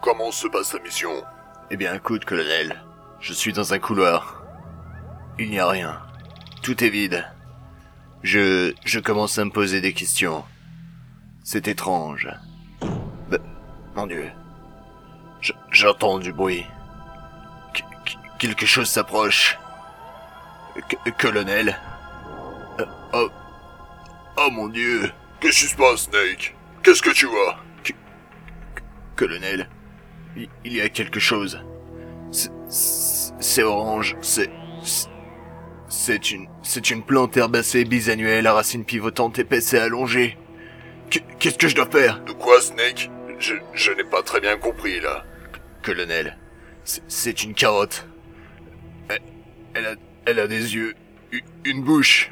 Comment se passe la mission? Eh bien, écoute, colonel. Je suis dans un couloir. Il n'y a rien. Tout est vide. Je commence à me poser des questions. C'est étrange. Mon Dieu. J'entends du bruit. Quelque chose s'approche. Colonel. Oh mon Dieu. Qu'est-ce qui se passe, Snake? Qu'est-ce que tu vois? Colonel. Il y a quelque chose. C'est orange. C'est une plante herbacée bisannuelle à racines pivotantes épaisses et allongées. Qu'est-ce que je dois faire? De quoi, Snake? Je n'ai pas très bien compris, là. Colonel, c'est une carotte. Elle a des yeux, une bouche.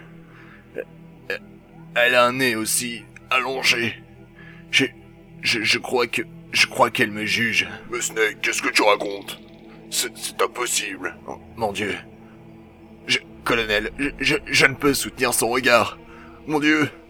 Elle a un nez aussi, allongé. Je crois qu'elle me juge. Mais Snake, qu'est-ce que tu racontes? C'est impossible. Oh, mon Dieu. Colonel, je ne peux soutenir son regard. Mon Dieu.